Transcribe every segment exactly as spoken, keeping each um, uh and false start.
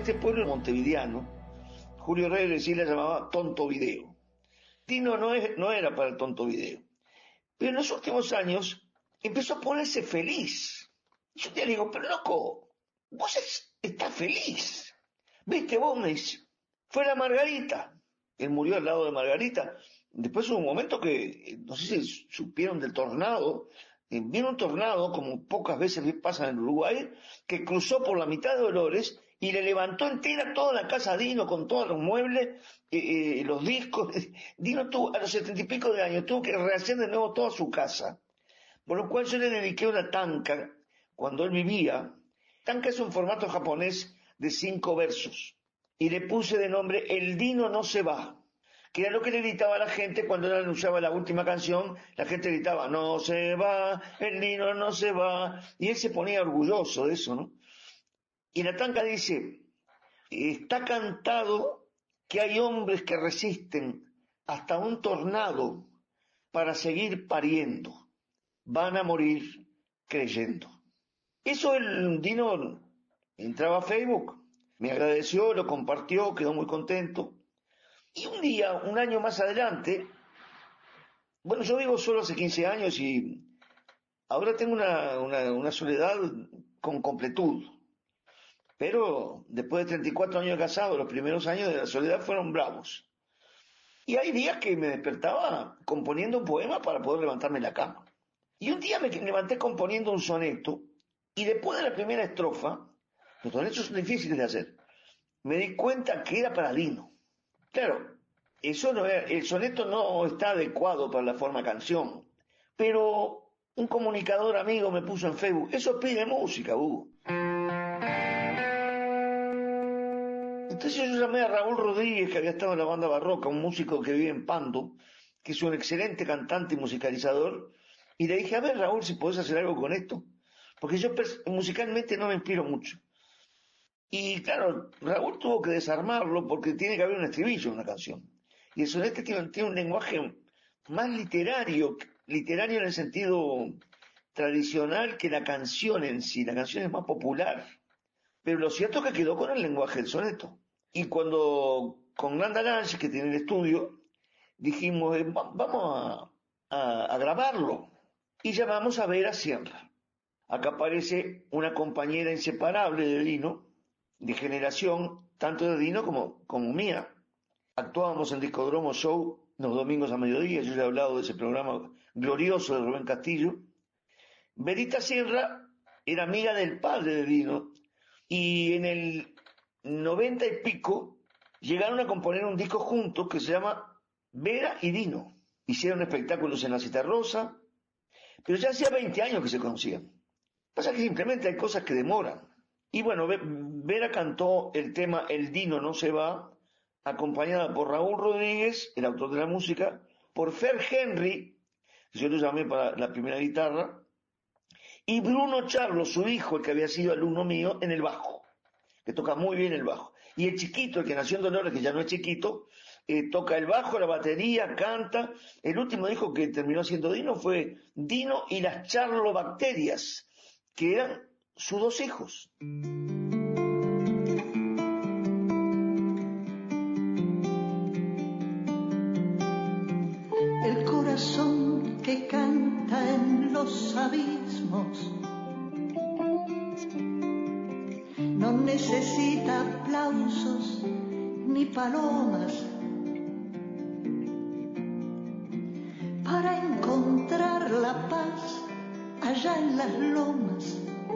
este pueblo montevideano, Julio Reyes sí la llamaba Tonto Video. Dino no, es, no era para el tonto video. Pero en los últimos años empezó a ponerse feliz. Yo te digo, pero loco, vos es, estás feliz. ¿Viste vos? Me dice, fue la Margarita. Él murió al lado de Margarita. Después hubo un momento que, no sé si supieron del tornado, eh, vino un tornado, como pocas veces pasa en Uruguay, que cruzó por la mitad de Dolores y le levantó entera toda la casa a Dino con todos los muebles, eh, eh, los discos. Dino tuvo, a los setenta y pico de años, tuvo que rehacer de nuevo toda su casa. Por lo cual yo le dediqué una tanca cuando él vivía. Tanca es un formato japonés de cinco versos. Y le puse de nombre El Dino no se va, que era lo que le gritaba a la gente cuando él anunciaba la última canción. La gente gritaba, no se va, el Dino no se va. Y él se ponía orgulloso de eso, ¿no? Y la tanca dice, está cantado que hay hombres que resisten hasta un tornado para seguir pariendo. Van a morir creyendo. Eso el Dino entraba a Facebook, me agradeció, lo compartió, quedó muy contento. Y un día, un año más adelante, bueno, yo vivo solo hace quince años y ahora tengo una, una, una soledad con completud. Pero después de treinta y cuatro años de casado, los primeros años de la soledad fueron bravos. Y hay días que me despertaba componiendo un poema para poder levantarme de la cama. Y un día me levanté componiendo un soneto y después de la primera estrofa, los sonetos son difíciles de hacer, me di cuenta que era para Dino. Claro, eso no era, el soneto no está adecuado para la forma canción, pero un comunicador amigo me puso en Facebook, eso pide música, Hugo. Entonces yo llamé a Raúl Rodríguez, que había estado en la banda Barroca, un músico que vive en Pando, que es un excelente cantante y musicalizador, y le dije, a ver Raúl, si podés hacer algo con esto, porque yo musicalmente no me inspiro mucho. Y claro, Raúl tuvo que desarmarlo porque tiene que haber un estribillo en una canción. Y el soneto tiene, tiene un lenguaje más literario, literario en el sentido tradicional que la canción en sí. La canción es más popular. Pero lo cierto es que quedó con el lenguaje del soneto. Y cuando con Nanda Lange, que tiene el estudio, dijimos, eh, vamos a, a, a grabarlo. Y llamamos a Vera Sierra. Acá aparece una compañera inseparable de Dino, de generación, tanto de Dino como, como mía. Actuábamos en Discodromo Show los domingos a mediodía, yo ya he hablado de ese programa glorioso de Rubén Castillo. Verita Sierra era amiga del padre de Dino, y en el noventa y pico llegaron a componer un disco juntos que se llama Vera y Dino. Hicieron espectáculos en la Citarrosa, pero ya hacía veinte años que se conocían. Pasa que simplemente hay cosas que demoran. Y bueno, Vera cantó el tema El Dino no se va, acompañada por Raúl Rodríguez, el autor de la música, por Fer Henry, que yo lo llamé para la primera guitarra, y Bruno Charlo, su hijo, el que había sido alumno mío, en el bajo, que toca muy bien el bajo. Y el chiquito, el que nació en Dolores, que ya no es chiquito, eh, toca el bajo, la batería, canta. El último disco que terminó siendo Dino fue Dino y las Charlobacterias, que eran sus dos hijos. El corazón que canta en los abismos no necesita aplausos ni palomas para encontrar la paz allá en las lomas,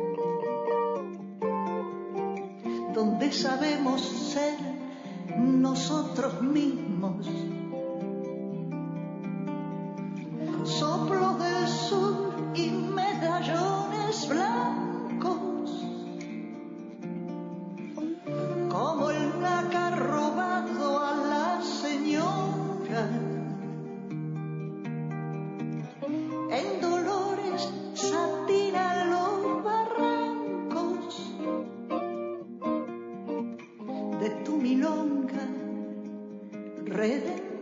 donde sabemos ser nosotros mismos. Soplos del sur y medallones blancos, como el nácar robado a la señora. En Dolores satina los barrancos de tu milonga redentora.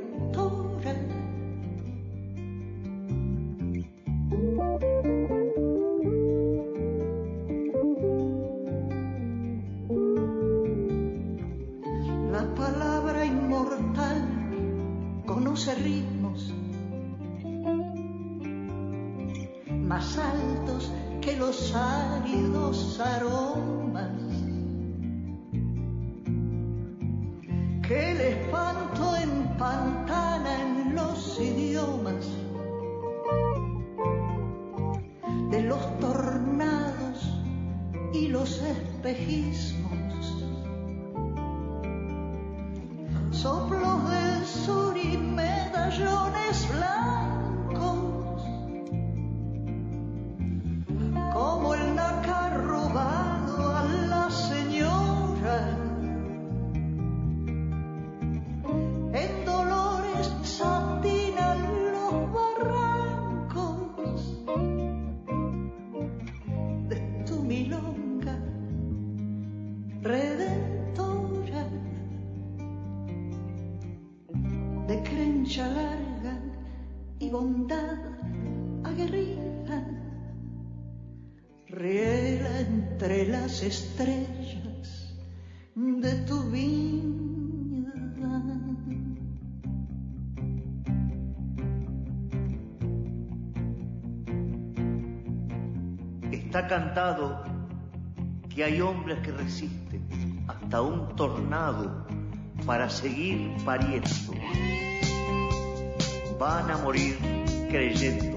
esos áridos aromas que el espanto empantana en los idiomas de los tornados y los espejismos, soplos del sur y medallones blancos, como el nácar robado a la señora. En Dolores satinan los barrancos de tu milonga redentora, de crencha larga y bondad aguerrida, riela entre las estrellas de tu vida. Está cantado que hay hombres que resisten hasta un tornado para seguir pariendo. Van a morir creyendo.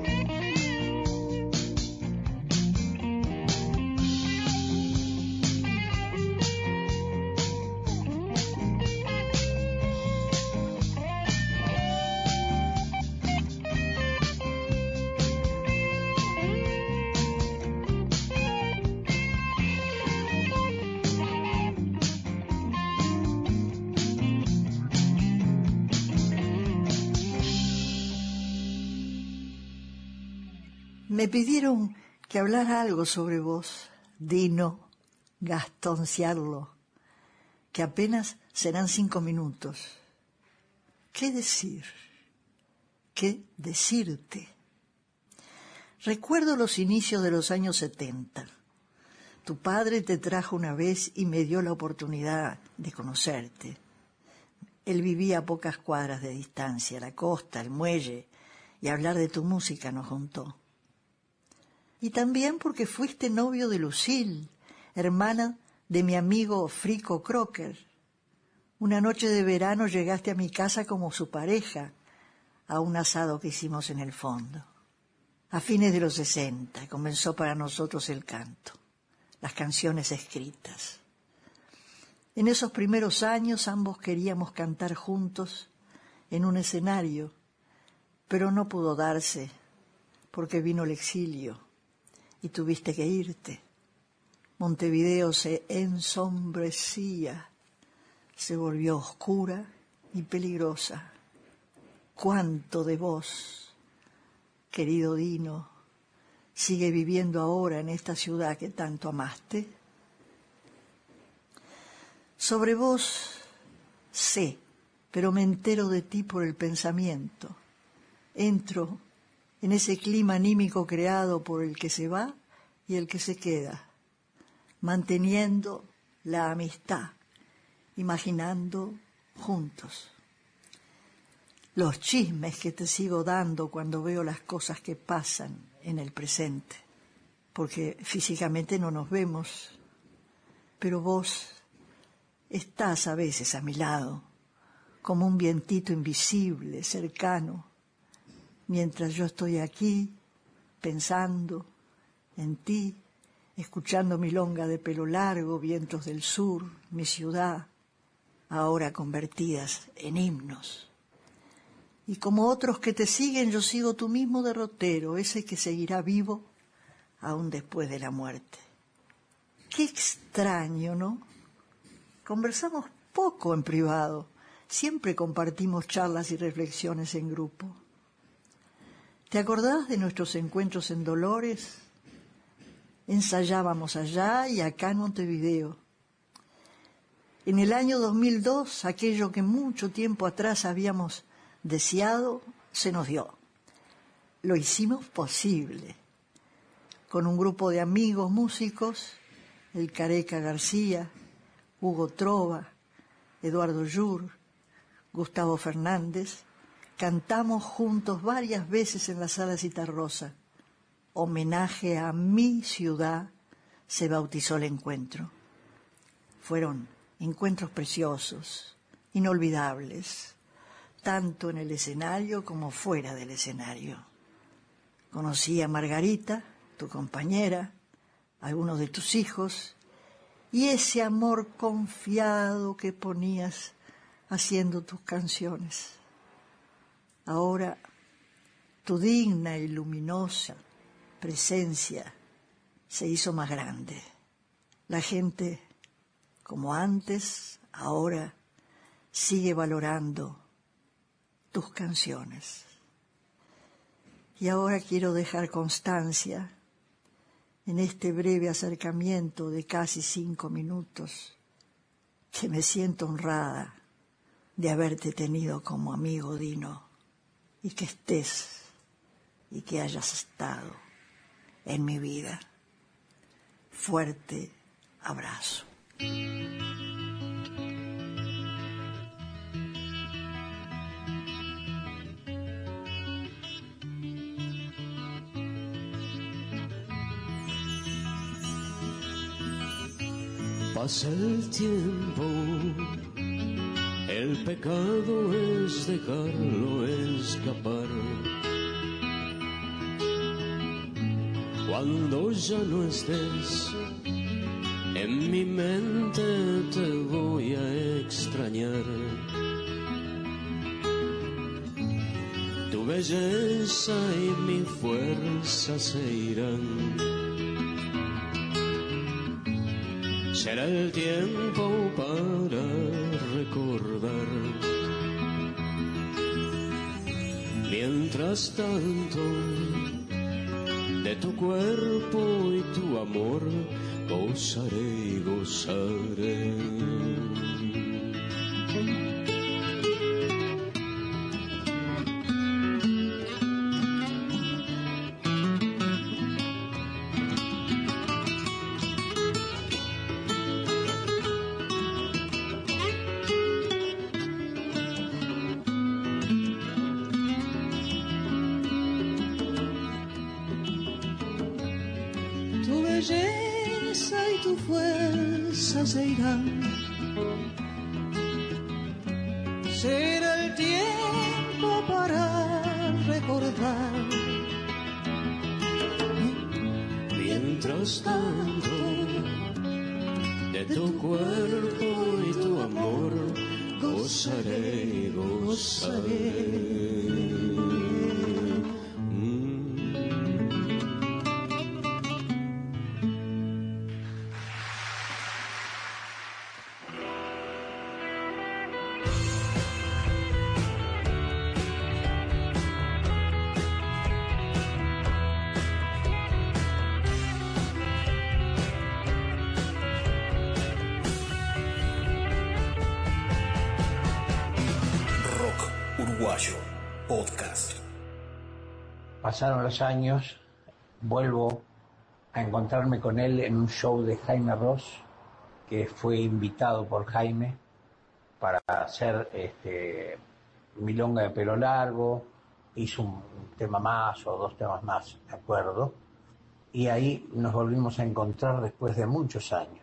Me pidieron que hablara algo sobre vos, Dino Gastonciarlo, que apenas serán cinco minutos. ¿Qué decir? ¿Qué decirte? Recuerdo los inicios de los años setenta. Tu padre te trajo una vez y me dio la oportunidad de conocerte. Él vivía a pocas cuadras de distancia, la costa, el muelle, y hablar de tu música nos juntó. Y también porque fuiste novio de Lucille, hermana de mi amigo Frico Crocker. Una noche de verano llegaste a mi casa como su pareja, a un asado que hicimos en el fondo. A fines de los sesenta comenzó para nosotros el canto, las canciones escritas. En esos primeros años ambos queríamos cantar juntos en un escenario, pero no pudo darse porque vino el exilio y tuviste que irte. Montevideo se ensombrecía, se volvió oscura y peligrosa. ¿Cuánto de vos, querido Dino, sigue viviendo ahora en esta ciudad que tanto amaste? Sobre vos sé, pero me entero de ti por el pensamiento. Entro en ese clima anímico creado por el que se va y el que se queda, manteniendo la amistad, imaginando juntos. Los chismes que te sigo dando cuando veo las cosas que pasan en el presente, porque físicamente no nos vemos, pero vos estás a veces a mi lado, como un vientito invisible, cercano, mientras yo estoy aquí, pensando en ti, escuchando milonga de pelo largo, vientos del sur, mi ciudad, ahora convertidas en himnos. Y como otros que te siguen, yo sigo tu mismo derrotero, ese que seguirá vivo aún después de la muerte. Qué extraño, ¿no? Conversamos poco en privado, siempre compartimos charlas y reflexiones en grupo. ¿Te acordás de nuestros encuentros en Dolores? Ensayábamos allá y acá en Montevideo. En el año dos mil dos, aquello que mucho tiempo atrás habíamos deseado, se nos dio. Lo hicimos posible. Con un grupo de amigos músicos, el Careca García, Hugo Trova, Eduardo Yur, Gustavo Fernández, cantamos juntos varias veces en la Sala Citarrosa. homenaje a mi ciudad, se bautizó el encuentro. Fueron encuentros preciosos, inolvidables, tanto en el escenario como fuera del escenario. Conocí a Margarita, tu compañera, algunos de tus hijos, y ese amor confiado que ponías haciendo tus canciones. Ahora, tu digna y luminosa presencia se hizo más grande. La gente, como antes, ahora sigue valorando tus canciones. Y ahora quiero dejar constancia en este breve acercamiento de casi cinco minutos que me siento honrada de haberte tenido como amigo, Dino, y que estés y que hayas estado en mi vida. Fuerte abrazo. Pasa el tiempo, el pecado es dejarlo escapar. Cuando ya no estés, en mi mente te voy a extrañar. Tu belleza y mi fuerza se irán. Será el tiempo para recordar. Mientras tanto, de tu cuerpo y tu amor gozaré y gozaré. Se irán. Será el tiempo para recordar. Mientras tanto, de tu cuerpo y tu amor gozaré y gozaré. Podcast. Pasaron los años, vuelvo a encontrarme con él en un show de Jaime Ross, que fue invitado por Jaime para hacer este, Milonga de Pelo Largo, hizo un tema más o dos temas más, me acuerdo, y ahí nos volvimos a encontrar después de muchos años.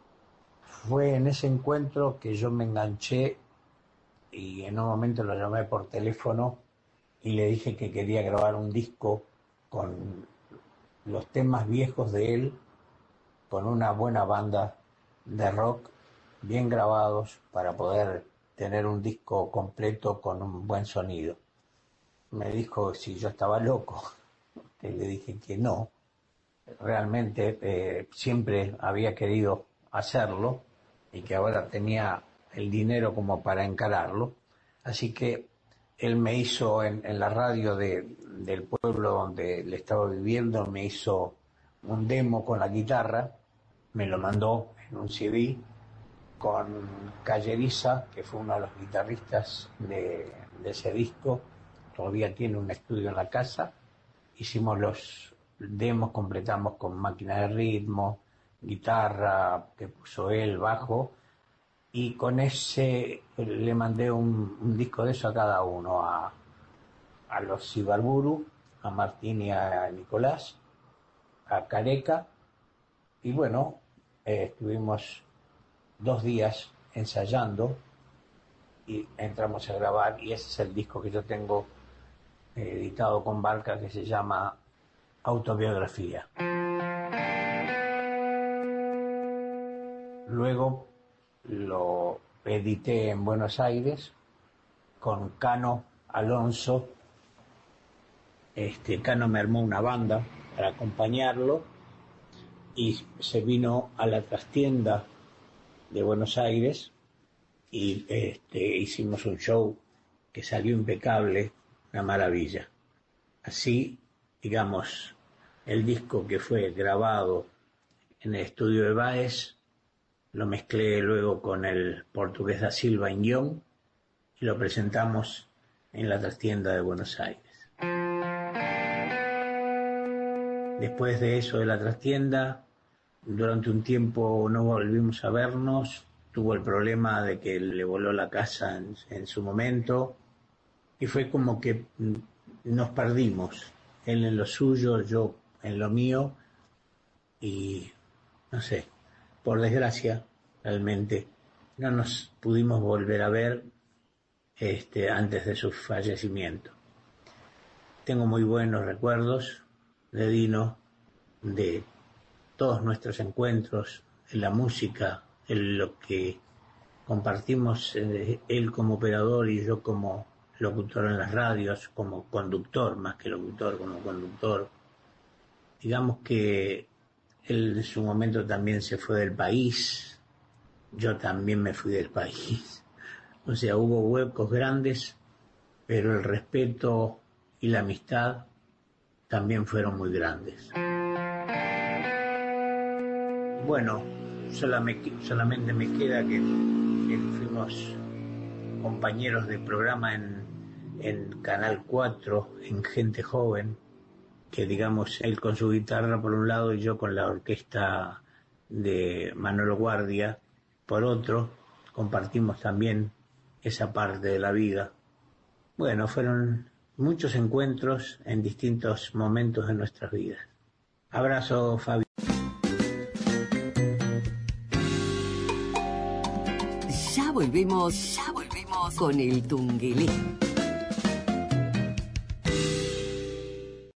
Fue en ese encuentro que yo me enganché y en un momento lo llamé por teléfono y le dije que quería grabar un disco con los temas viejos de él, con una buena banda de rock, bien grabados, para poder tener un disco completo con un buen sonido. Me dijo si yo estaba loco, y le dije que no. Realmente eh, siempre había querido hacerlo y que ahora tenía el dinero como para encararlo, así que él me hizo en, en la radio de, del pueblo donde le estaba viviendo, me hizo un demo con la guitarra, me lo mandó en un C D con Calleriza, que fue uno de los guitarristas de, de ese disco, todavía tiene un estudio en la casa, hicimos los demos, completamos con máquina de ritmo, guitarra que puso él, bajo, y con ese le mandé un, un disco de eso a cada uno, a, a los Ibarburu, a Martín y a Nicolás, a Careca, y bueno, eh, estuvimos dos días ensayando y entramos a grabar, y ese es el disco que yo tengo eh, editado con Barca, que se llama Autobiografía. Luego lo edité en Buenos Aires con Cano Alonso. Este, Cano me armó una banda para acompañarlo y se vino a la trastienda de Buenos Aires y este, hicimos un show que salió impecable, una maravilla. Así, digamos, el disco que fue grabado en el estudio de Baez, lo mezclé luego con el portugués da Silva en guión y lo presentamos en la trastienda de Buenos Aires. Después de eso de la trastienda, durante un tiempo no volvimos a vernos, tuvo el problema de que le voló la casa en, en su momento y fue como que nos perdimos, él en lo suyo, yo en lo mío, y no sé, por desgracia, realmente, no nos pudimos volver a ver este, antes de su fallecimiento. Tengo muy buenos recuerdos de Dino, de todos nuestros encuentros, en la música, en lo que compartimos, eh, él como operador y yo como locutor en las radios, como conductor, más que locutor, como conductor. Digamos que él en su momento también se fue del país, yo también me fui del país. O sea, hubo huecos grandes, pero el respeto y la amistad también fueron muy grandes. Bueno, solamente, solamente me queda que, que fuimos compañeros de programa en, en Canal cuatro, en Gente Joven, que digamos, él con su guitarra por un lado y yo con la orquesta de Manolo Guardia por otro, compartimos también esa parte de la vida. Bueno, fueron muchos encuentros en distintos momentos de nuestras vidas. Abrazo, Fabi. Ya volvemos, ya volvemos con el Tungelé.